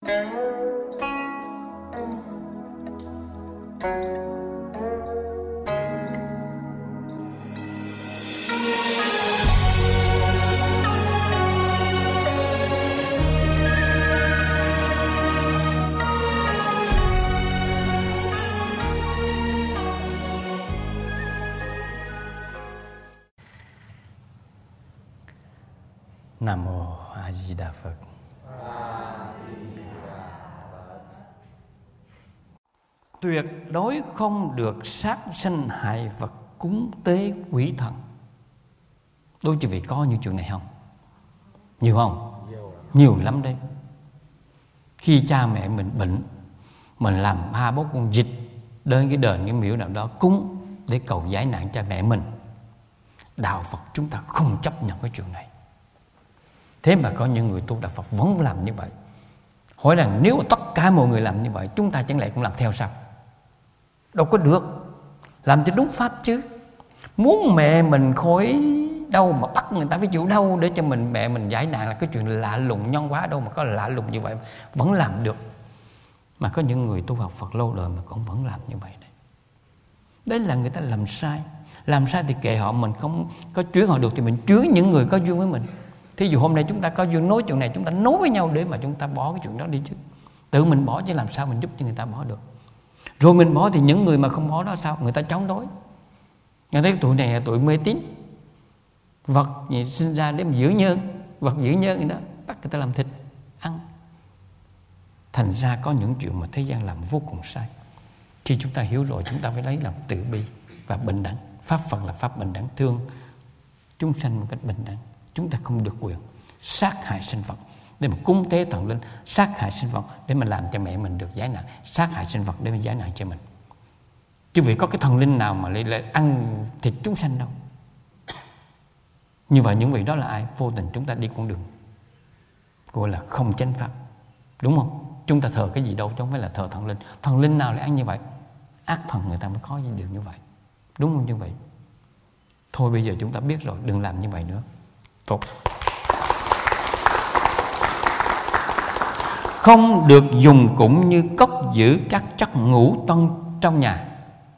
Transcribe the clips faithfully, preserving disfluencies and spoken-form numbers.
Nam Mô A Di Đà Phật. Tuyệt đối không được sát sanh hại vật, cúng tế quỷ thần. Đôi chị vị có những chuyện này không? Nhiều không? Nhiều lắm đấy. Khi cha mẹ mình bệnh, mình làm ba bốn con vịt đến cái đền, cái miếu nào đó cúng để cầu giải nạn cha mẹ mình. Đạo Phật chúng ta không chấp nhận cái chuyện này. Thế mà có những người tu đạo Phật vẫn làm như vậy. Hỏi rằng nếu tất cả mọi người làm như vậy, chúng ta chẳng lẽ cũng làm theo sao? Đâu có được. Làm cho đúng pháp chứ. Muốn mẹ mình khỏi đau mà bắt người ta phải chịu đau để cho mình mẹ mình giải nạn là cái chuyện lạ lùng nhân quá đâu mà có lạ lùng như vậy vẫn làm được. Mà có những người tu học Phật lâu đời mà cũng vẫn làm như vậy đấy. Đấy là người ta làm sai. Làm sai thì kệ họ, mình không có chuyến họ được thì mình chuyến những người có duyên với mình. Thí dụ hôm nay chúng ta có duyên nói chuyện này, chúng ta nói với nhau để mà chúng ta bỏ cái chuyện đó đi chứ. Tự mình bỏ chứ làm sao mình giúp cho người ta bỏ được. Rồi mình bỏ thì những người mà không bỏ đó sao? Người ta chống đối. Người ta thấy tụi này là tụi mê tín. Vật gì sinh ra để mà giữ nhân, vật giữ nhân gì đó, bắt người ta làm thịt, ăn. Thành ra có những chuyện mà thế gian làm vô cùng sai. Khi chúng ta hiểu rồi, chúng ta phải lấy làm từ bi và bình đẳng. Pháp Phật là pháp bình đẳng, thương chúng sanh một cách bình đẳng. Chúng ta không được quyền sát hại sinh vật để mà cúng tế thần linh, sát hại sinh vật để mà làm cho mẹ mình được giải nạn, sát hại sinh vật để mà giải nạn cho mình. Chứ vì có cái thần linh nào mà lại, lại ăn thịt chúng sanh đâu. Như vậy những vị đó là ai? Vô tình chúng ta đi con đường gọi là không chánh pháp, đúng không? Chúng ta thờ cái gì đâu chứ không phải là thờ thần linh. Thần linh nào lại ăn như vậy? Ác thần người ta mới có những điều như vậy, đúng không như vậy? Thôi bây giờ chúng ta biết rồi, đừng làm như vậy nữa. Tốt. Không được dùng cũng như cất giữ các chất ngũ tân trong nhà.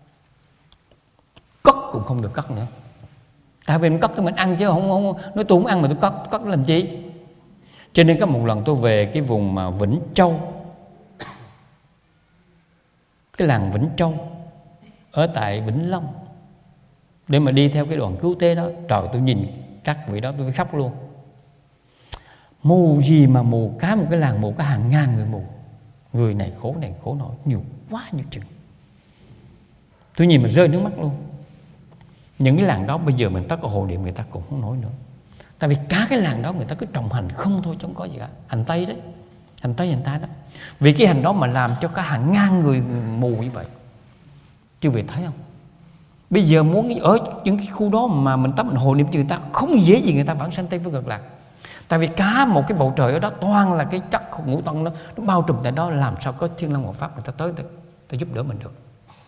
Cất cũng không được cất nữa. Tại vì mình cất thì mình ăn chứ không, không nói tôi không ăn mà tôi cất, cất làm chi? Cho nên có một lần tôi về cái vùng mà Vĩnh Châu, cái làng Vĩnh Châu ở tại Vĩnh Long, để mà đi theo cái đoàn cứu tế đó. Trời, tôi nhìn các vị đó tôi phải khóc luôn. Mù gì mà mù, cả một cái làng mù có hàng ngàn người mù. Người này khổ này khổ nọ, nhiều quá nhiều chừng. Tôi nhìn mà rơi nước mắt luôn. Những cái làng đó bây giờ mình tắt cái hồ điện người ta cũng không nói nữa. Tại vì cả cái làng đó người ta cứ trồng hành không thôi chứ không có gì cả. Hành Tây đấy, hành Tây hành ta đó. Vì cái hành đó mà làm cho cả hàng ngàn người mù như vậy. Chứ vị thấy không? Bây giờ muốn ở những cái khu đó mà mình tắm mình hồ niệm cho người ta không dễ gì người ta vẫn sanh tây phương cực lạc. Tại vì cả một cái bầu trời ở đó toàn là cái chất ngũ tân đó, nó bao trùm tại đó, làm sao có thiên long hộ pháp người ta tới ta giúp đỡ mình được.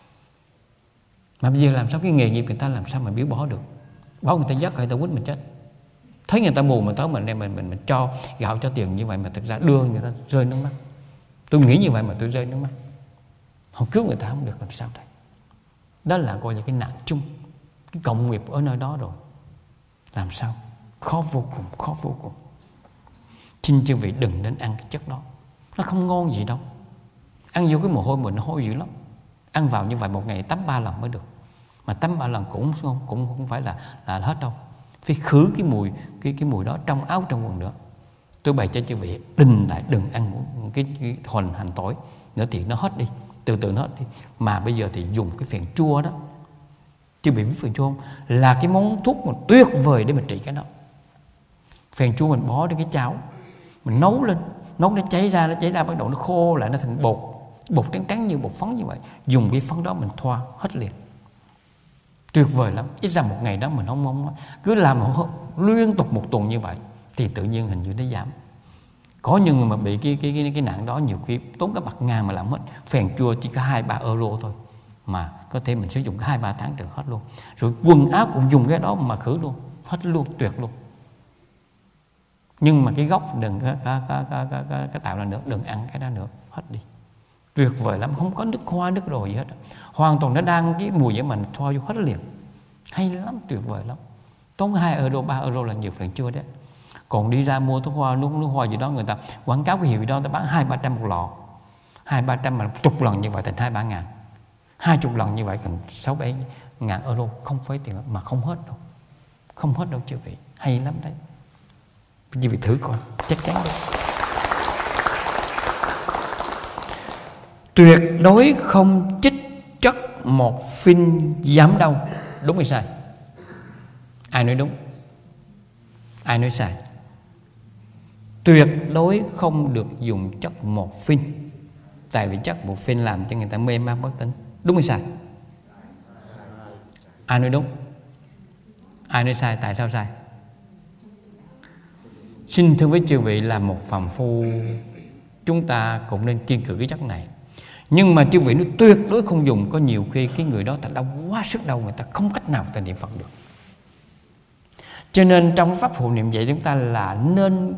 Mà bây giờ làm sao cái nghề nghiệp người ta làm sao mà biểu bỏ được? Bỏ người ta dắt người ta quýnh mình chết. Thấy người ta mù mà tới mình đem mình, mình mình cho gạo cho tiền như vậy mà thực ra đưa người ta rơi nước mắt. Tôi nghĩ như vậy mà tôi rơi nước mắt. Không cứu người ta không được làm sao đây? Đó là gọi là cái nạn chung, cái cộng nghiệp ở nơi đó rồi. Làm sao? Khó vô cùng, khó vô cùng. Xin chư vị đừng nên ăn cái chất đó. Nó không ngon gì đâu. Ăn vô cái mồ hôi mình nó hôi dữ lắm. Ăn vào như vậy một ngày tắm ba lần mới được. Mà tắm ba lần cũng không, cũng không phải là, là hết đâu. Phải khử cái mùi cái, cái mùi đó trong áo trong quần nữa. Tôi bày cho chư vị đừng lại đừng ăn cái, cái hoành hành tỏi nữa thì nó hết đi. Từ từ nó hết đi. Mà bây giờ thì dùng cái phèn chua đó. Chư vị biết phèn chua không? Là cái món thuốc mà tuyệt vời để mà trị cái đó. Phèn chua mình bỏ đến cái chảo, mình nấu lên, nấu nó cháy ra, nó cháy ra bắt đầu nó khô lại, nó thành bột, bột trắng trắng như bột phấn như vậy. Dùng cái phấn đó mình thoa hết liền. Tuyệt vời lắm. Ít ra một ngày đó mình không mong cứ làm liên tục một tuần như vậy thì tự nhiên hình như nó giảm. Có những người mà bị cái cái cái, cái nạn đó nhiều khi tốn cả bạc ngàn mà làm hết. Phèn chua chỉ có hai ba euro thôi mà có thể mình sử dụng hai ba tháng được hết luôn. Rồi quần áo cũng dùng cái đó mà khử luôn, hết luôn, tuyệt luôn. Nhưng mà cái gốc đừng có, có, có, có, có, có, có tạo ra nữa, đừng ăn cái đó nữa, hết đi. Tuyệt vời lắm, không có nước hoa nước đồ gì hết, hoàn toàn nó đang cái mùi với mình thoa vô hết liền, hay lắm, tuyệt vời lắm. Tốn hai euro ba euro là nhiều phần chưa đấy. Còn đi ra mua thuốc hoa nước nước hoa gì đó, người ta quảng cáo cái hiệu gì đó, ta bán hai ba trăm một lọ, hai ba trăm mà chục lần như vậy thành hai ba ngàn, hai chục lần như vậy cần sáu bảy ngàn euro, không phải tiền mà không hết đâu, không hết đâu chư vị, hay lắm đấy. Chư vị thử coi, chắc chắn đấy. Tuyệt đối không chích chất morphine giảm đau, đúng hay sai? Ai nói đúng? Ai nói sai? Tuyệt đối không được dùng chất morphine, tại vì chất morphine làm cho người ta mê man bất tỉnh, đúng hay sai? Ai nói đúng? Ai nói sai? Tại sao sai? Xin thưa với chư vị, là một phàm phu chúng ta cũng nên kiêng cự cái chất này. Nhưng mà chư vị nói tuyệt đối không dùng, có nhiều khi cái người đó ta đau quá sức đau, người ta không cách nào người ta niệm Phật được. Cho nên trong pháp hộ niệm dạy chúng ta là nên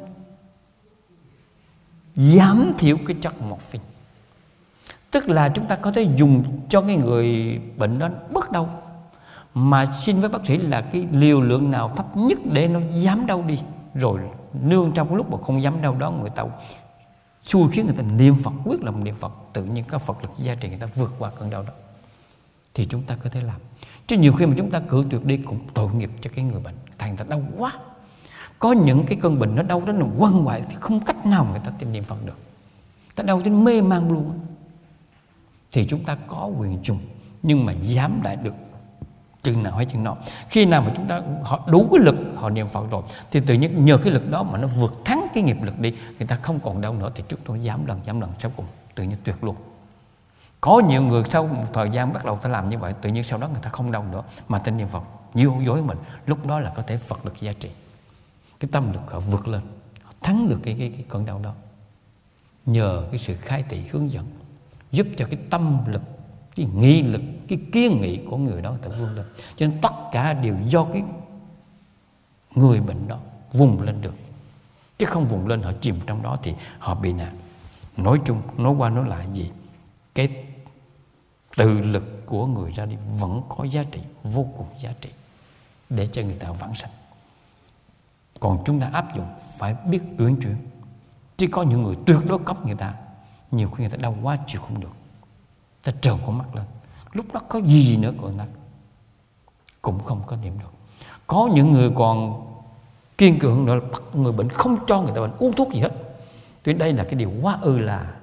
giảm thiểu cái chất morphine. Tức là chúng ta có thể dùng cho cái người bệnh đó bớt đau, mà xin với bác sĩ là cái liều lượng nào thấp nhất để nó giảm đau đi. Rồi nương trong lúc mà không dám đau đó, người ta xui khiến người ta niệm Phật, quyết lòng niệm Phật, tự nhiên có Phật lực gia trì, người ta vượt qua cơn đau đó. Thì chúng ta có thể làm. Chứ nhiều khi mà chúng ta cử tuyệt đi cũng tội nghiệp cho cái người bệnh, thành ta đau quá. Có những cái cơn bệnh nó đau đó, nó quằn hoài thì không cách nào người ta tin niệm Phật được, ta đau đến mê man luôn. Thì chúng ta có quyền dùng, nhưng mà dám lại được chừng nào hay chừng nào. Khi nào mà chúng ta họ đủ cái lực, họ niệm Phật rồi, thì tự nhiên nhờ cái lực đó mà nó vượt thắng cái nghiệp lực đi, người ta không còn đau nữa, thì chúng tôi dám lần dám lần sau cùng tự nhiên tuyệt luôn. Có nhiều người sau một thời gian bắt đầu ta làm như vậy, tự nhiên sau đó người ta không đau nữa mà tin niệm Phật nhiều dối mình. Lúc đó là có thể Phật lực gia trì, cái tâm lực họ vượt lên, họ thắng được cái, cái, cái cơn đau đó, nhờ cái sự khai thị hướng dẫn, giúp cho cái tâm lực, cái nghị lực, cái kiên nghị của người đó ta vươn lên. Cho nên tất cả đều do cái người bệnh đó vùng lên được, chứ không vùng lên họ chìm trong đó thì họ bị nạn. Nói chung, nói qua nói lại gì, cái tự lực của người ra đi vẫn có giá trị, vô cùng giá trị để cho người ta vãng sanh. Còn chúng ta áp dụng phải biết uyển chuyển, chứ có những người tuyệt đối cấm người ta, nhiều khi người ta đau quá chịu không được, ta trợn con mắt lên, lúc đó có gì nữa của người ta cũng không có niệm được. Có những người còn kiên cường nữa là bắt người bệnh không cho người ta bệnh uống thuốc gì hết. Tuy đây là cái điều quá ư là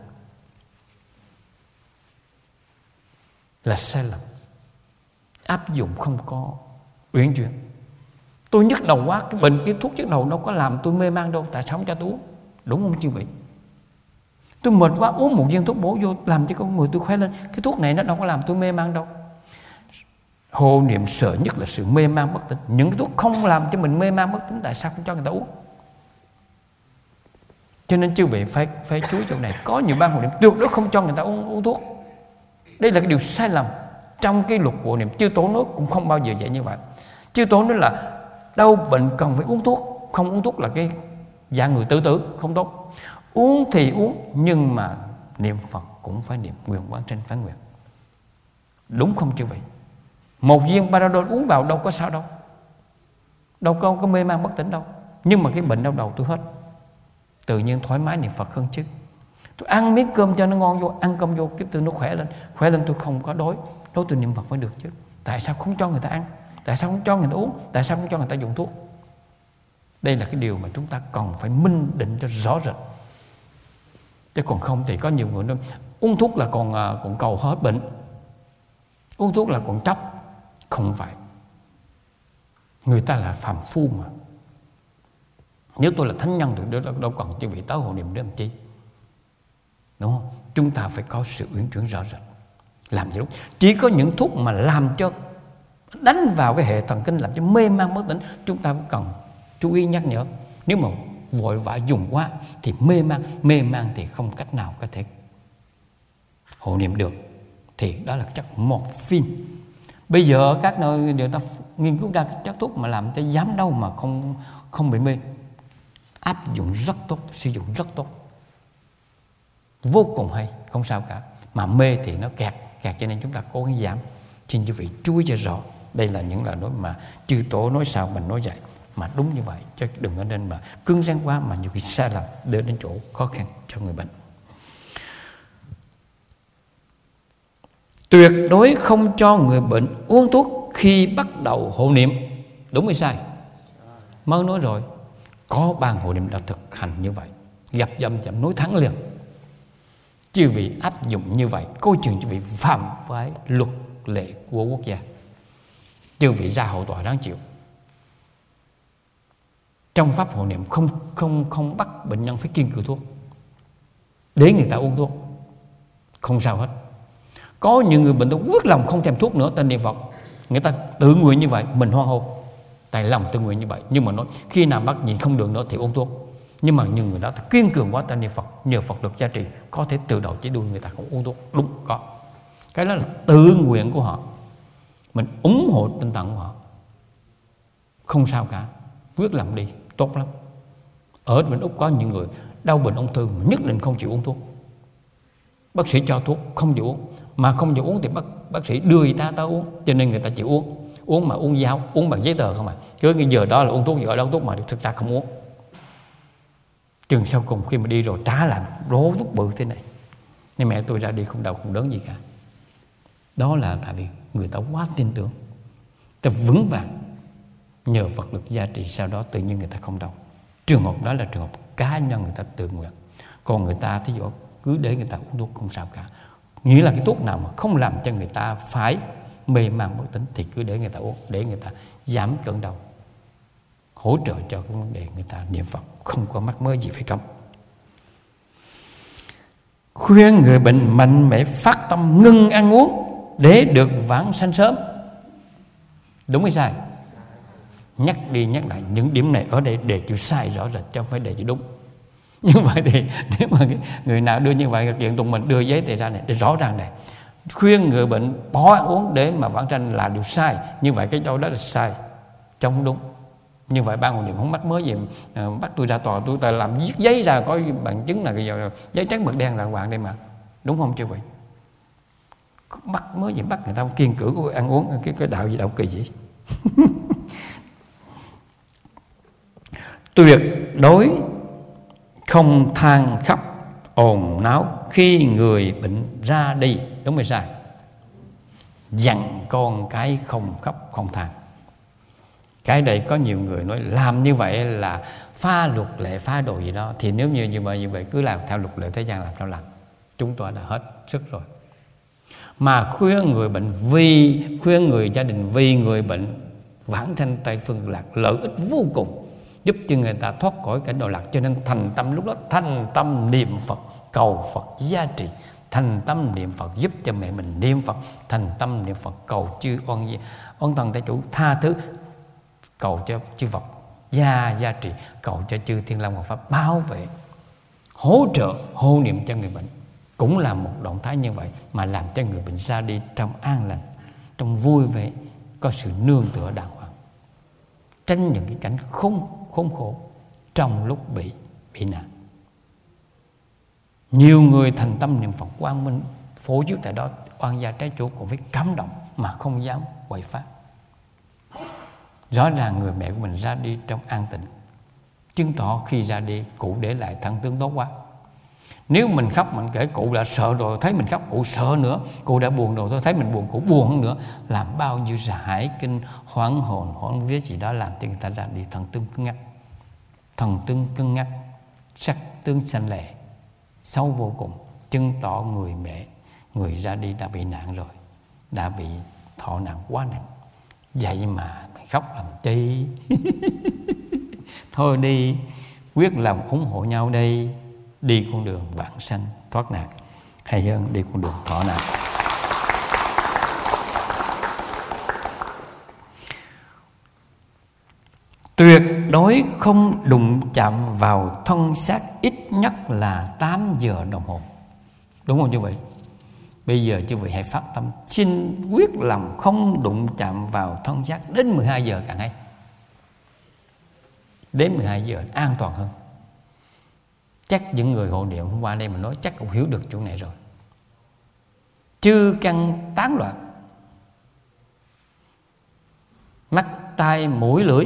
là sai lầm, áp dụng không có uyển chuyển. Tôi nhức đầu quá, cái bệnh cái thuốc nhức đầu đâu có làm tôi mê man đâu, tại sao không cho tôi uống? Đúng không chư vị? Tôi mệt quá, uống một viên thuốc bổ vô làm cho con người tôi khỏe lên. Cái thuốc này nó đâu có làm tôi mê man đâu. Hộ niệm sợ nhất là sự mê man bất tỉnh. Những cái thuốc không làm cho mình mê man bất tỉnh, tại sao không cho người ta uống? Cho nên chư vị phải phải chú ý chỗ này. Có nhiều ban hộ niệm tuyệt đối không cho người ta uống, uống thuốc. Đây là cái điều sai lầm. Trong cái luật hộ niệm, chư tổ nói cũng không bao giờ dạy như vậy. Chư tổ nói là đau bệnh cần phải uống thuốc, không uống thuốc là cái dạng người tự tử, không tốt. Uống thì uống, nhưng mà niệm Phật cũng phải niệm, nguyện quán trên phán nguyện. Đúng không chư vị? Một viên Panadol uống vào đâu có sao đâu, đâu có, có mê man bất tỉnh đâu. Nhưng mà cái bệnh đau đầu tôi hết, tự nhiên thoải mái niệm Phật hơn chứ. Tôi ăn miếng cơm cho nó ngon vô, ăn cơm vô cái tôi nó khỏe lên, khỏe lên tôi không có đói, đói tôi niệm Phật phải được chứ. Tại sao không cho người ta ăn? Tại sao không cho người ta uống? Tại sao không cho người ta dùng thuốc? Đây là cái điều mà chúng ta cần phải minh định cho rõ rệt. Chứ còn không thì có nhiều người nói uống thuốc là còn còn cầu hết bệnh, uống thuốc là còn chấp. Không phải, người ta là phàm phu mà. Nếu tôi là thánh nhân thì đâu, đâu cần cho vị tới hộ niệm để làm chi, đúng không? Chúng ta phải có sự uyển chuyển rõ rệt, làm gì đúng. Chỉ có những thuốc mà làm cho đánh vào cái hệ thần kinh, làm cho mê man bất tỉnh, chúng ta cũng cần chú ý nhắc nhở. Nếu mà vội vã dùng quá thì mê man, mê man thì không cách nào có thể hộ niệm được, thì đó là chất morphine. Bây giờ các nơi người ta nghiên cứu ra cái chất thuốc mà làm cho giảm đau mà không không bị mê. áp dụng rất tốt, sử dụng rất tốt, vô cùng hay, không sao cả. Mà mê thì nó kẹt kẹt cho nên chúng ta cố gắng giảm. Xin quý vị chú ý cho rõ. Đây là những lời nói mà chư tổ nói sao mình nói vậy, mà đúng như vậy, chứ đừng có nên mà cứng rắn quá mà nhiều khi sai lầm đưa đến chỗ khó khăn cho người bệnh. Tuyệt đối không cho người bệnh uống thuốc khi bắt đầu hộ niệm. Đúng hay sai? Mới nói rồi, có ban hộ niệm đã thực hành như vậy, gặp dâm chậm nói thẳng liền. Chư vị áp dụng như vậy, coi chừng chư vị phạm phải luật lệ của quốc gia, chư vị ra hậu tòa đáng chịu. Trong pháp hộ niệm không không không bắt bệnh nhân phải kiêng cữ thuốc để người ta uống thuốc, không sao hết. Có những người bệnh tôi quyết lòng không thèm thuốc nữa, tên niệm Phật, người ta tự nguyện như vậy, mình hoan hô, tại lòng tự nguyện như vậy. Nhưng mà nói khi nào bắt nhìn không được nữa thì uống thuốc. Nhưng mà những người đó kiên cường quá, tên niệm Phật, nhờ Phật được gia trì, có thể từ đầu chí đuôi người ta không uống thuốc. Đúng, có. Cái đó là tự nguyện của họ, mình ủng hộ tinh thần của họ, không sao cả, quyết làm đi, tốt lắm. Ở bên Úc có những người đau bệnh ung thư mà nhất định không chịu uống thuốc, bác sĩ cho thuốc không chịu uống, mà không chịu uống thì bác, bác sĩ đưa người ta tới uống, cho nên người ta chịu uống. Uống mà uống dao, uống bằng giấy tờ không à, cứ cái giờ đó là uống thuốc, giờ đó thuốc mà thực ra không uống. Chừng sau cùng khi mà đi rồi trả lại rố thuốc bự thế này, nhưng mẹ tôi ra đi không đau không đớn gì cả. Đó là tại vì người ta quá tin tưởng, ta vững vàng, nhờ Phật lực gia trì, sau đó tự nhiên người ta không đau. Trường hợp đó là trường hợp cá nhân người ta tự nguyện. Còn người ta thí dụ cứ để người ta uống thuốc không sao cả, nghĩa là cái thuốc nào mà không làm cho người ta phải mê man bất tỉnh thì cứ để người ta uống, để người ta giảm cơn đau, hỗ trợ cho cái vấn đề người ta niệm Phật, không có mắc mớ gì phải cấm. Khuyên người bệnh mạnh mẽ phát tâm ngưng ăn uống để được vãng sanh sớm. Đúng hay sai? Nhắc đi nhắc lại những điểm này ở đây để chịu sai rõ rệt, chứ không phải để chịu đúng. Như vậy thì nếu mà người nào đưa như vậy, kiện tụng mình đưa giấy tờ ra này để rõ ràng này, khuyên người bệnh bỏ ăn uống để mà vãng sanh là điều sai. Như vậy cái chỗ đó là sai, chứ không đúng. Như vậy ban hộ niệm không mắc mớ gì uh, bắt tôi ra tòa, tôi ta làm viết giấy ra có bằng chứng là cái giờ giấy trắng mực đen là hoàng đây mà, đúng không chứ vậy? Mắc mớ gì bắt người ta kiêng cữ của ăn uống, cái cái đạo gì đạo kỳ gì? Tuyệt đối không than khóc ồn náo khi người bệnh ra đi. Đúng hay sai? Dặn con cái không khóc không than. Cái đây có nhiều người nói làm như vậy là phá luật lệ, phá đồ gì đó. Thì nếu như như vậy, như vậy cứ làm theo luật lệ thế gian làm sao làm. Chúng tôi đã hết sức rồi. Mà khuyên người bệnh vì khuyên người gia đình vì người bệnh vãng sanh Tây Phương Cực Lạc lợi ích vô cùng, giúp cho người ta thoát khỏi cảnh độ lạc. Cho nên thành tâm lúc đó thành tâm niệm Phật, cầu Phật gia trì, thành tâm niệm Phật giúp cho mẹ mình niệm Phật, thành tâm niệm Phật cầu chư oan oan thần Tây Chủ tha thứ, cầu cho chư Phật gia gia trì, cầu cho chư Thiên Long Hộ Pháp bảo vệ, hỗ trợ hộ niệm cho người bệnh. Cũng là một động thái như vậy mà làm cho người bệnh ra đi trong an lành, trong vui vẻ, có sự nương tựa đàng hoàng, tránh những cái cảnh khốn khốn khổ trong lúc bị bị nạn. Nhiều người thành tâm niệm Phật quang minh phổ chiếu tại đó, oan gia trái chủ cũng phải cảm động mà không dám quậy phá. Rõ ràng người mẹ của mình ra đi trong an tịnh, chứng tỏ khi ra đi cụ để lại thân tướng tốt quá. Nếu mình khóc mình kể cụ đã sợ rồi, thấy mình khóc cụ sợ nữa, cụ đã buồn rồi tôi thấy mình buồn cụ buồn hơn nữa, làm bao nhiêu giải kinh hoảng hồn hoảng vía gì đó, làm cho người ta ra đi thần tướng cứng ngắc, thần tướng cứng ngắc, sắc tướng xanh lè, xấu vô cùng, chứng tỏ người mẹ người ra đi đã bị nạn rồi, đã bị thọ nạn quá nặng. Vậy mà mày khóc làm chi? Thôi đi, quyết lòng ủng hộ nhau đây, đi con đường vãng sanh thoát nạn hay hơn đi con đường thọ nạn. Tuyệt đối không đụng chạm vào thân xác ít nhất là tám giờ đồng hồ. Đúng không chứ vậy? Bây giờ chứ vậy hãy phát tâm xin quyết lòng không đụng chạm vào thân xác đến mười hai giờ càng hay. Đến mười hai giờ an toàn hơn. Chắc những người hộ niệm hôm qua đây mà nói chắc cũng hiểu được chỗ này rồi. Chư căn tán loạn, mắt tai mũi lưỡi,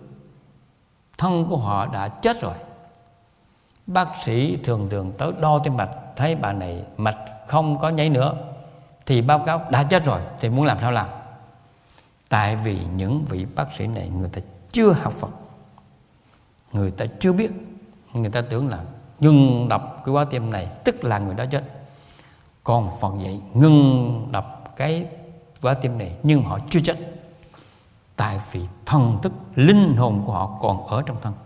thân của họ đã chết rồi. Bác sĩ thường thường tới đo tim mạch, thấy bà này mạch không có nhảy nữa thì báo cáo đã chết rồi. Thì muốn làm sao làm? Tại vì những vị bác sĩ này người ta chưa học Phật, người ta chưa biết, người ta tưởng là ngừng đập cái quả tim này tức là người đó chết. Còn Phật dạy ngừng đập cái quả tim này nhưng họ chưa chết, tại vì thần thức linh hồn của họ còn ở trong thân.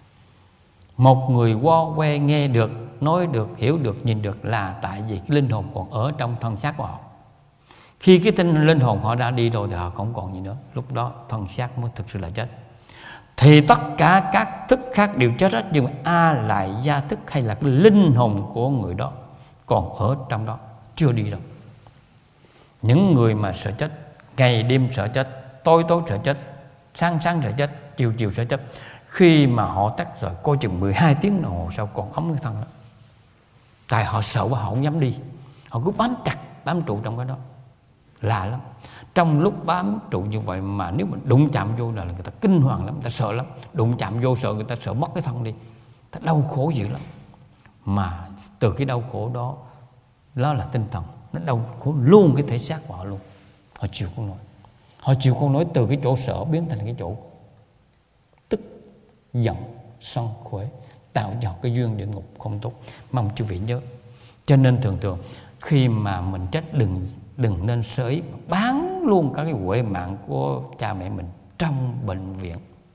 Một người qua que nghe được, nói được, hiểu được, nhìn được là tại vì cái linh hồn còn ở trong thân xác của họ. Khi cái tinh linh hồn họ đã đi rồi thì họ không còn gì nữa, lúc đó thân xác mới thực sự là chết. Thì tất cả các thức khác đều chết hết, nhưng mà a lại gia thức hay là cái linh hồn của người đó còn ở trong đó, chưa đi đâu. Những người mà sợ chết, ngày đêm sợ chết, tối tối sợ chết, sáng sáng sợ chết, chiều chiều sợ chết, khi mà họ tắt rồi coi chừng mười hai tiếng đồng hồ sau còn ấm cái thân đó. Tại họ sợ quá, họ không dám đi, họ cứ bám chặt, bám trụ trong cái đó. Lạ lắm. Trong lúc bám trụ như vậy mà nếu mình đụng chạm vô là người ta kinh hoàng lắm, người ta sợ lắm. Đụng chạm vô sợ người ta sợ mất cái thân đi, ta đau khổ dữ lắm. Mà từ cái đau khổ đó, đó là tinh thần, nó đau khổ luôn cái thể xác của họ luôn. Họ chịu không nổi. Họ chịu không nổi, từ cái chỗ sợ biến thành cái chỗ tức, giận, sân, khỏe, tạo cho cái duyên địa ngục không tốt. Mong quý vị nhớ. Cho nên thường thường khi mà mình chết, đừng đừng nên sơ ý bán luôn các cái huệ mạng của cha mẹ mình trong bệnh viện.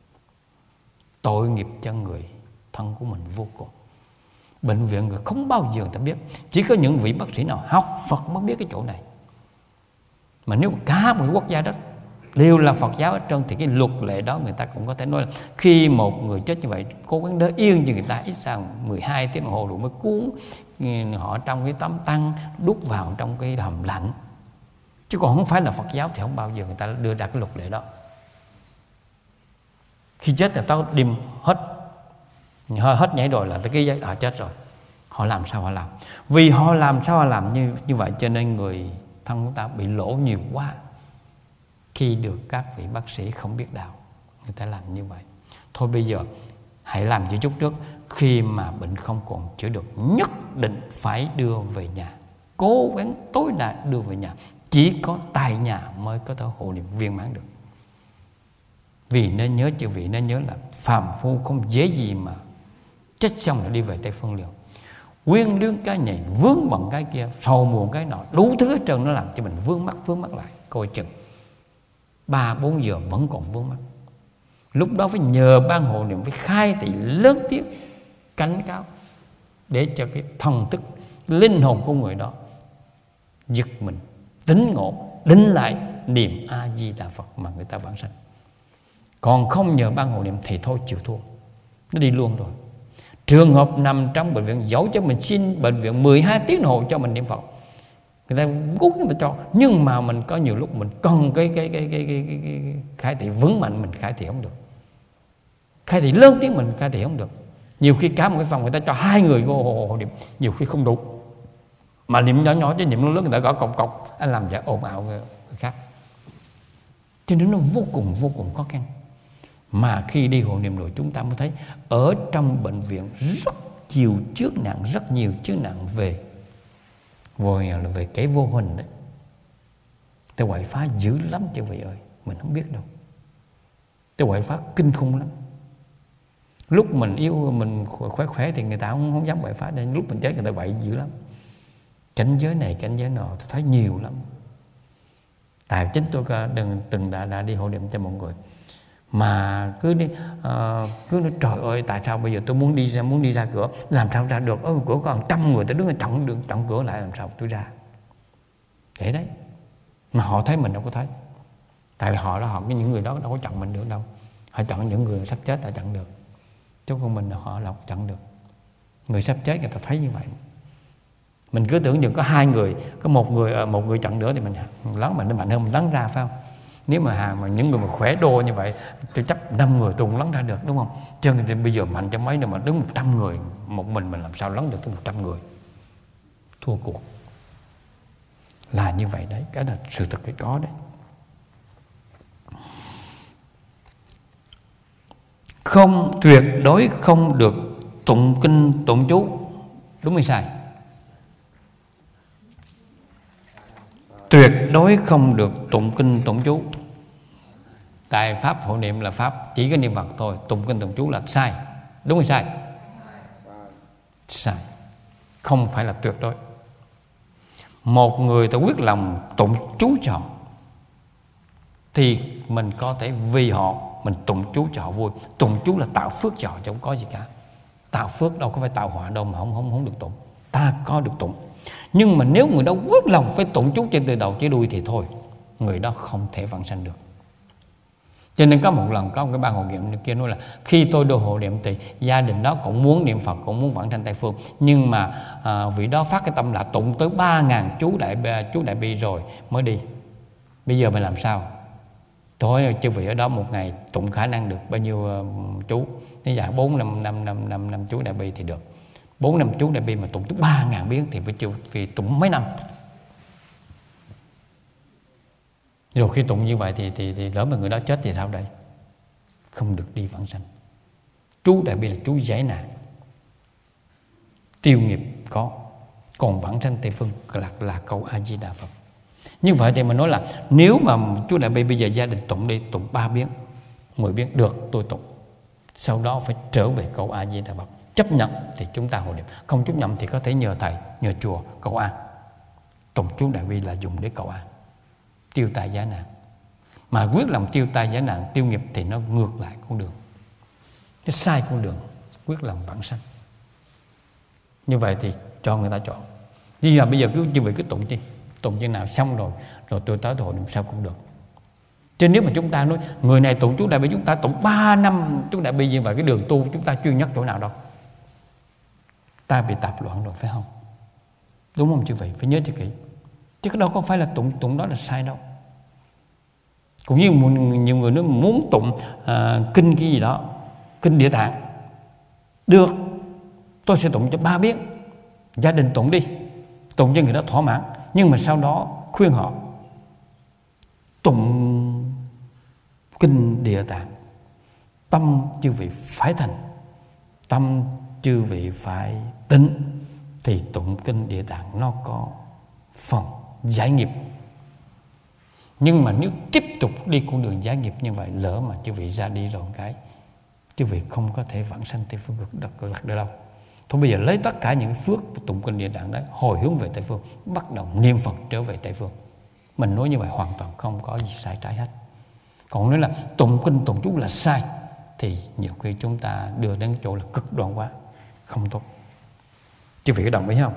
Tội nghiệp cho người thân của mình vô cùng. Bệnh viện người không bao giờ người ta biết, chỉ có những vị bác sĩ nào học Phật mới biết cái chỗ này. Mà nếu cả một quốc gia đó đều là Phật giáo hết trơn thì cái luật lệ đó người ta cũng có thể nói là khi một người chết như vậy cố gắng đỡ yên cho người ta ít ra mười hai tiếng đồng hồ rồi mới cuốn họ trong cái tấm tăng đút vào trong cái hầm lạnh. Chứ còn không phải là Phật giáo thì không bao giờ người ta đưa ra cái luật lệ đó. Khi chết là tao đêm hết hết nhảy rồi là tới cái giấy đã chết rồi. Họ làm sao họ làm? Vì họ làm sao họ làm như như vậy cho nên người thân của ta bị lỗ nhiều quá. Khi được các vị bác sĩ không biết đạo, người ta làm như vậy. Thôi bây giờ hãy làm chữa chút trước. Khi mà bệnh không còn chữa được, nhất định phải đưa về nhà, cố gắng tối đa đưa về nhà. Chỉ có tại nhà mới có thể hộ niệm viên mãn được. Vì nên nhớ, chư vị nên nhớ là phàm phu không dễ gì mà chết xong rồi đi về Tây Phương liền. Quyên đương cái này, vướng bận cái kia, sầu muộn cái nọ, đủ thứ hết trơn, nó làm cho mình vướng mắc vướng mắc lại. Coi chừng ba bốn giờ vẫn còn vướng mắc. Lúc đó phải nhờ ban hộ niệm, phải khai thị lớn tiếng cảnh cáo để cho cái thần thức linh hồn của người đó giật mình, tính ngộ, đính lại niệm A Di Đà Phật mà người ta vãng sanh. Còn không nhờ ban hộ niệm thì thôi chịu thua, nó đi luôn rồi. Trường hợp nằm trong bệnh viện, dẫu cho mình xin bệnh viện mười hai tiếng đồng hồ cho mình niệm Phật, người ta cút người ta cho, nhưng mà mình có nhiều lúc mình cần cái cái cái cái cái, cái, cái khai thị vững mạnh, mình khai thị không được. Khai thị lớn tiếng mình khai thị không được. Nhiều khi cả một cái phòng người ta cho hai người vô hộ niệm, nhiều khi không đủ. Mà niệm nhỏ nhỏ chứ niệm lớn lớn người ta gõ cọc cọc, anh làm vậy ồn ào người khác. Cho nên nó vô cùng vô cùng khó khăn. Mà khi đi hộ niệm rồi chúng ta mới thấy ở trong bệnh viện rất nhiều chướng nạn, rất nhiều chướng nạn về rồi là về cái vô hình đấy. Cái quậy phá dữ lắm chứ vậy ơi, mình không biết đâu. Cái quậy phá kinh khủng lắm. Lúc mình yêu mình khỏe khỏe thì người ta không, không dám quậy phá, nên lúc mình chết người ta quậy dữ lắm. Cảnh giới này cảnh giới nọ tôi thấy nhiều lắm. Tại chính tôi từng, từng đã, đã đi hộ niệm cho mọi người mà cứ đi uh, cứ nói trời ơi tại sao bây giờ tôi muốn đi ra muốn đi ra cửa làm sao ra được, ôi cửa còn trăm người tôi đứng ở chặn đường chặn cửa lại làm sao tôi ra. Thế đấy, mà họ thấy mình đâu có thấy, tại vì họ đó họ cái những người đó đâu có chặn mình được đâu, họ chặn những người sắp chết là chặn được, chứ không mình họ là không chặn được. Người sắp chết người ta thấy như vậy, mình cứ tưởng như có hai người, có một người một người chặn nữa thì mình lấn mình nó mạnh hơn, mình lấn ra phải không? Nếu mà hàng mà những người mà khỏe đô như vậy, tôi chấp năm người tôi cũng lấn ra được, đúng không? Cho nên bây giờ mạnh cho mấy nữa mà đứng một trăm người, một mình mình làm sao lấn được tới một trăm người? Thua cuộc. Là như vậy đấy, cái là sự thật cái có đấy. Không, tuyệt đối không được tụng kinh tụng chú. Đúng hay sai? Tuyệt đối không được tụng kinh tụng chú. Tại pháp hộ niệm là pháp chỉ có niệm Phật thôi, tụng kinh tụng chú là sai. Đúng hay sai? Sai. Không phải là tuyệt đối. Một người ta quyết lòng tụng chú cho họ, thì mình có thể vì họ mình tụng chú cho họ vui. Tụng chú là tạo phước cho họ chứ không có gì cả. Tạo phước đâu có phải tạo họa đâu mà không không không được tụng. Ta có được tụng. Nhưng mà nếu người đó quyết lòng phải tụng chú trên từ đầu tới đuôi thì thôi, người đó không thể vãng sanh được. Cho nên có một lần có một cái ban hộ niệm kia nói là khi tôi đồ hộ niệm thì gia đình đó cũng muốn niệm Phật, cũng muốn vãng sanh Tây Phương, nhưng mà à, vị đó phát cái tâm là tụng tới ba ngàn chú đại chú đại bi rồi mới đi. Bây giờ mình làm sao? Thôi chư vị ở đó một ngày tụng khả năng được bao nhiêu uh, chú? Như vậy bốn năm năm năm năm năm chú đại bi thì được. Bốn năm chú đại bi mà tụng tới ba ngàn biến thì phải chịu vì tụng mấy năm. Rồi khi tụng như vậy thì thì, thì lỡ mà người đó chết thì sao đây? Không được đi vãng sanh. Chú đại bi là chú giải nạn, tiêu nghiệp có, còn vãng sanh Tây Phương là là câu A Di Đà Phật. Như vậy thì mình nói là nếu mà chú đại bi bây giờ gia đình tụng đi, tụng ba biến, mười biến được tôi tụng, sau đó phải trở về câu A Di Đà Phật. Chấp nhận thì chúng ta hộ niệm, không chấp nhận thì có thể nhờ thầy, nhờ chùa cầu an. Tụng chú đại bi là dùng để cầu an, tiêu tai giải nạn. Mà quyết lòng tiêu tai giải nạn, tiêu nghiệp thì nó ngược lại con đường, cái sai con đường, quyết lòng vãng sanh. Như vậy thì cho người ta chọn. Nhưng mà bây giờ cứ như vậy cứ tụng đi, tụng chừng nào xong rồi rồi tôi tới hộ niệm sau cũng được. Chứ nếu mà chúng ta nói người này tụng chú đại bi, chúng ta tụng ba năm chú đại bi như vậy, cái đường tu chúng ta chuyên nhất chỗ nào đâu, ta bị tạp loạn rồi phải không? Đúng không chư vị? Phải nhớ cho kỹ. Chứ đâu có phải là tụng tụng đó là sai đâu. Cũng như nhiều người nói muốn tụng à, kinh cái gì đó, kinh Địa Tạng, được, tôi sẽ tụng cho ba biến, gia đình tụng đi, tụng cho người đó thỏa mãn. Nhưng mà sau đó khuyên họ tụng kinh Địa Tạng, tâm chư vị phải thành, tâm chư vị phải tính, thì tụng kinh Địa Tạng nó có phần giải nghiệp. Nhưng mà nếu tiếp tục đi con đường giải nghiệp như vậy, lỡ mà chư vị ra đi rồi cái, chư vị không có thể vãng sanh Tây Phương cực lạc được đâu. Thôi bây giờ lấy tất cả những phước tụng kinh Địa Tạng đấy, hồi hướng về Tây Phương, bắt đầu niệm Phật trở về Tây Phương. Mình nói như vậy hoàn toàn không có gì sai trái hết. Còn nếu là tụng kinh tụng chú là sai, thì nhiều khi chúng ta đưa đến chỗ là cực đoan quá, không tốt. Chư vị có đồng ý không?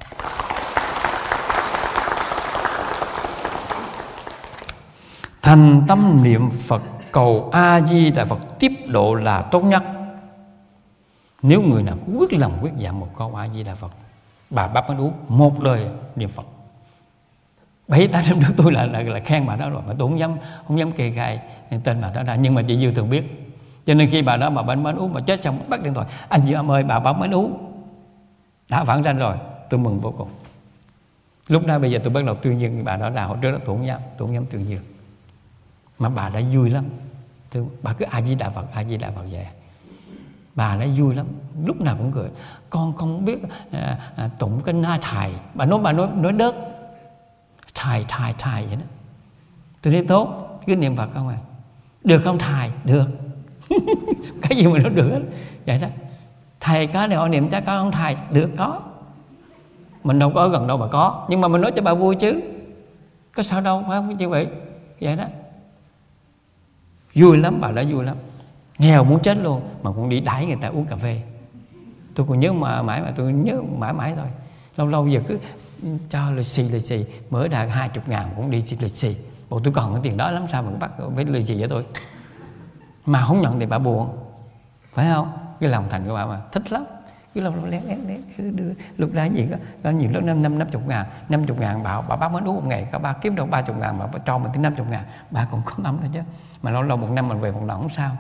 Thành tâm niệm Phật cầu A Di Đà Phật tiếp độ là tốt nhất. Nếu người nào quyết lòng quyết dạ một câu A Di Đà Phật, bà bác mới uống một lời niệm Phật. Bảy tám năm trước tôi là, là là khen bà đó rồi, mà tôi không dám không dám kê khai tên bà đó ra, nhưng mà chị Dư thường biết. Cho nên khi bà đó mà bệnh mến ú mà chết xong bắt điện thoại, anh Dư ơi bà bác mến ú đã vãng sanh rồi, tôi mừng vô cùng. Lúc đó bây giờ tôi bắt đầu tuyên dương bà đó là hồi trước đó tôi không dám, tôi không dám tuyên dương. Mà bà đã vui lắm, tôi, bà cứ A Di Đà Phật, A Di Đà Phật vậy. Bà đã vui lắm, lúc nào cũng cười. Con không biết à, à, tụng kinh hai thầy. Bà nói bà nói nói đớt thầy thầy thầy vậy đó. Tôi nói tốt, cứ niệm Phật không à. Được không thầy? Được. Cái gì mà nó được hết. Vậy đó. Thầy có để họ niệm chắc có không thầy? Được có. Mình đâu có ở gần đâu mà có, nhưng mà mình nói cho bà vui chứ. Có sao đâu, phải không chị vị? Vậy đó. Vui lắm, bà đã vui lắm. Nghèo muốn chết luôn mà cũng đi đãi người ta uống cà phê. Tôi còn nhớ mà mãi mà tôi nhớ mãi mãi thôi. Lâu lâu giờ cứ cho lì xì lì xì, mới đạt hai chục ngàn cũng đi lì xì. Bộ tôi còn cái tiền đó lắm sao mà bắt với lì xì với tôi. Mà không nhận thì bà buồn, phải không? Cái lòng thành của bà mà thích lắm. cứ lâu lén lén lén đưa lúc ra gì đó, có nhiều lúc năm năm năm chục ngàn, năm chục ngàn bảo bà bác mới uống một ngày, các ba kiếm được ba chục ngàn mà cho mình tới năm chục ngàn, bà cũng có ấm rồi chứ, mà lâu lâu một năm mình về một lần không sao.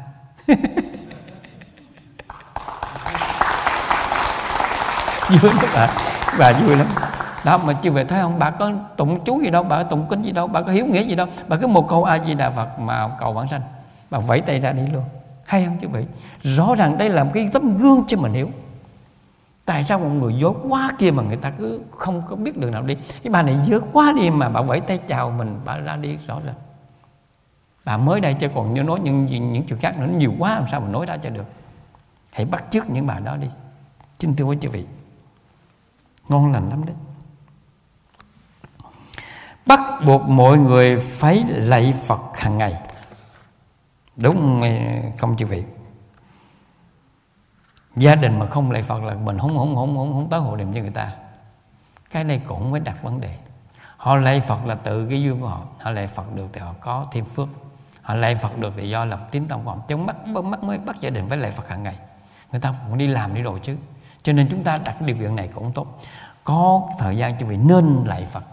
Vui lắm bà, bà vui lắm. Đó mà chưa về thấy không, bà có tụng chú gì đâu, bà có tụng kinh gì đâu, bà có hiếu nghĩa gì đâu, bà cứ một câu A Di Đà Phật mà cầu vãng sanh, bà vẫy tay ra đi luôn. Hay không chứ vị? Rõ ràng đây là một cái tấm gương cho mình hiểu. Tại sao một người dốt quá kia mà người ta cứ không có biết đường nào đi. Cái bà này dốt quá đi mà bà vẫy tay chào mình, bà ra đi rõ ràng. Bà mới đây chứ còn như nói những những chuyện khác nữa nhiều quá, làm sao mà nói ra cho được. Hãy bắt chước những bà đó đi. Xin thưa quý chị vị, ngon lành lắm đấy. Bắt buộc mọi người phải lạy Phật hàng ngày. Đúng không chị vị? Gia đình mà không lạy Phật là mình không không không không không tới hộ niệm cho người ta. Cái này cũng phải đặt vấn đề. Họ lạy Phật là tự cái duyên của họ, họ lạy Phật được thì họ có thêm phước. Họ lạy Phật được thì do lập tín tâm của họ. Chứ mắc mắc mới bắt gia đình phải lạy Phật hàng ngày. Người ta cũng đi làm đi đồ chứ. Cho nên chúng ta đặt điều kiện này cũng tốt. Có thời gian cho vị nên lạy Phật,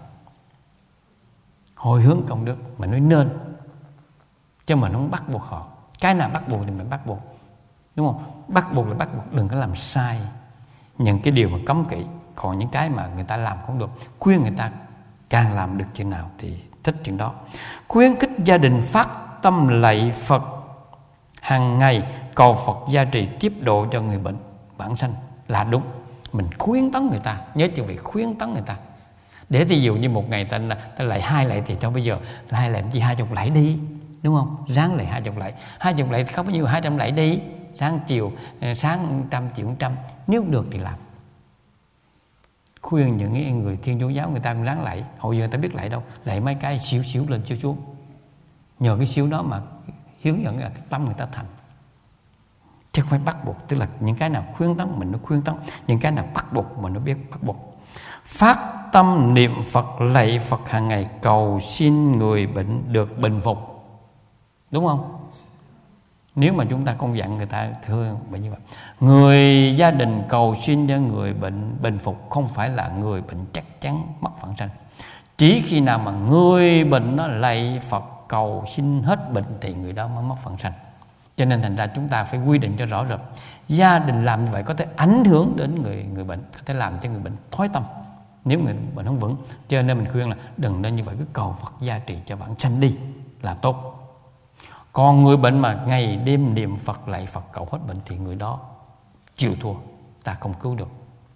hồi hướng công đức, mình nói nên, chứ mình không bắt buộc họ. Cái nào bắt buộc thì mình bắt buộc, đúng không? Bắt buộc là bắt buộc, đừng có làm sai những cái điều mà cấm kỵ. Còn những cái mà người ta làm không được, khuyên người ta càng làm được chuyện nào thì thích chuyện đó. Khuyến khích gia đình phát tâm lạy Phật hàng ngày, cầu Phật gia trì tiếp độ cho người bệnh vãng sanh là đúng. Mình khuyến tấn người ta, nhớ chừng việc khuyến tấn người ta. Để ví dụ như một ngày ta, ta lại hai lạy thì thôi bây giờ hai lạy chỉ hai chục lạy đi, đúng không? Ráng lạy hai chục lạy, hai chục lạy không bao nhiêu, hai trăm lạy đi. Sáng chiều, sáng trăm chiều trăm, nếu được thì làm. Khuyên những người Thiên Chúa giáo người ta cũng ráng lạy. Hồi giờ người ta biết lạy đâu, lạy mấy cái xíu xíu lên xíu xuống. Nhờ cái xíu đó mà hướng dẫn là cái tâm người ta thành. Chứ không phải bắt buộc. Tức là những cái nào khuyên tấn mình nó khuyên tấn, những cái nào bắt buộc mình nó biết bắt buộc. Phát tâm niệm Phật, lạy Phật hàng ngày, cầu xin người bệnh được bình phục, đúng không? Nếu mà chúng ta không dặn người ta thương bệnh như vậy, người gia đình cầu xin cho người bệnh bình phục, không phải là người bệnh chắc chắn mất vãng sanh. Chỉ khi nào mà người bệnh nó lạy Phật cầu xin hết bệnh thì người đó mới mất vãng sanh. Cho nên thành ra chúng ta phải quy định cho rõ rệt. Gia đình làm như vậy có thể ảnh hưởng đến người người bệnh, có thể làm cho người bệnh thói tâm nếu người bệnh không vững. Cho nên mình khuyên là đừng nên như vậy, cứ cầu Phật gia trì cho vãng sanh đi là tốt. Còn người bệnh mà ngày đêm niệm Phật lạy Phật cầu hết bệnh thì người đó chịu thua, ta không cứu được.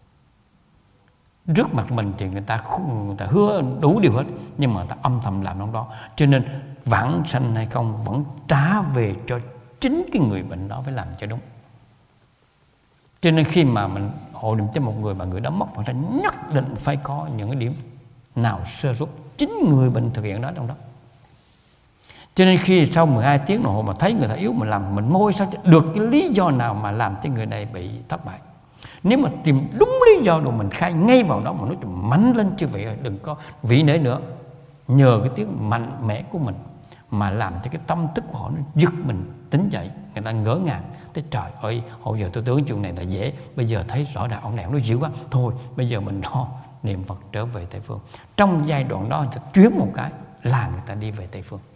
Trước mặt mình thì người ta người ta hứa đủ điều hết, nhưng mà ta âm thầm làm trong đó. Cho nên vãng sanh hay không vẫn trả về cho chính cái người bệnh đó phải làm cho đúng. Cho nên khi mà mình hộ niệm cho một người mà người đó mất vãng sanh, nhất định phải có những cái điểm nào sơ suất, chính người bệnh thực hiện đó trong đó. Cho nên khi sau mười hai tiếng đồng hồ mà thấy người ta yếu, mình làm mình môi sao được cái lý do nào mà làm cho người này bị thất bại. Nếu mà tìm đúng lý do rồi mình khai ngay vào đó, mà nói chung mạnh lên chứ vậy, đừng có vĩ nể nữa. Nhờ cái tiếng mạnh mẽ của mình mà làm cho cái tâm thức của họ nó giật mình tỉnh dậy. Người ta ngỡ ngàng, thế trời ơi, hồi giờ tôi tưởng chuyện này là dễ, bây giờ thấy rõ ràng ông này nó dữ quá, thôi bây giờ mình lo niệm Phật trở về Tây Phương. Trong giai đoạn đó người ta chuyến một cái là người ta đi về Tây Phương.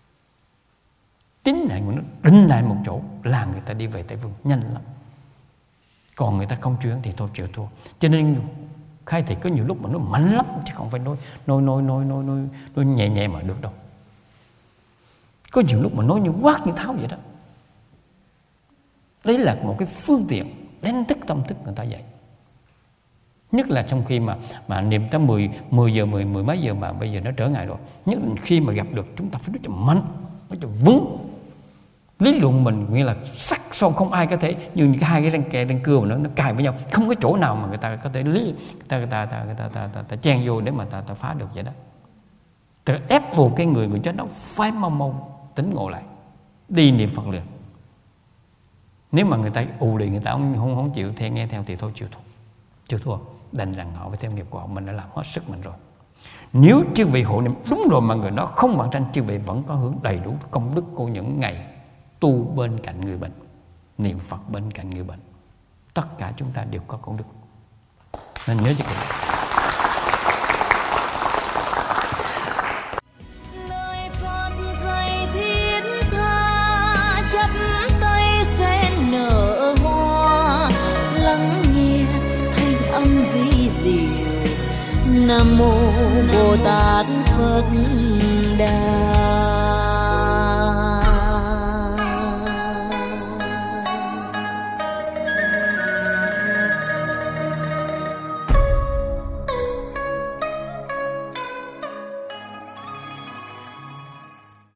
Tính này nó định lại một chỗ là người ta đi về Tây Phương nhanh lắm. Còn người ta không chuyến thì thôi chịu thua. Cho nên khai thị có nhiều lúc mà nó mạnh lắm, chứ không phải nói nói nói nói nói nói, nói nhẹ nhẹ mà được đâu. Có nhiều lúc mà nói như quát như tháo vậy đó. Đấy là một cái phương tiện đánh thức tâm thức người ta dậy. Nhất là trong khi mà mà niệm tới mười mười giờ mười mười mấy giờ mà bây giờ nó trở ngại rồi. Nhất là khi mà gặp được chúng ta phải nói cho mạnh, nói cho vững. Lý luận mình nghĩa là sắc sâu, không ai có thể như những cái hai cái răng kè răng cưa mà nó nó cài với nhau, không có chỗ nào mà người ta có thể lý người ta người ta ta người ta ta, ta, ta chen vô để mà ta ta phá được vậy đó. Ta ép buộc cái người người chết đó phải mau mau tỉnh ngộ lại, đi niệm Phật liền. Nếu mà người ta ù lì, người ta không không, không chịu theo nghe theo thì thôi chịu thua, chịu thua, đành rằng họ với theo nghiệp của họ, mình đã làm hết sức mình rồi. Nếu chư vị hộ niệm đúng rồi mà người đó không vãng sanh, chư vị vẫn có hướng đầy đủ công đức của những ngày tu bên cạnh người bệnh, niệm Phật bên cạnh người bệnh. tất cả chúng ta đều có công đức. Nên nhớ cho kỹ. Lời Phật dạy thiết tha, chắp tay sen nở hoa, lắng nghe thanh âm vi diệu. Nam mô Bồ Tát Phật Đà.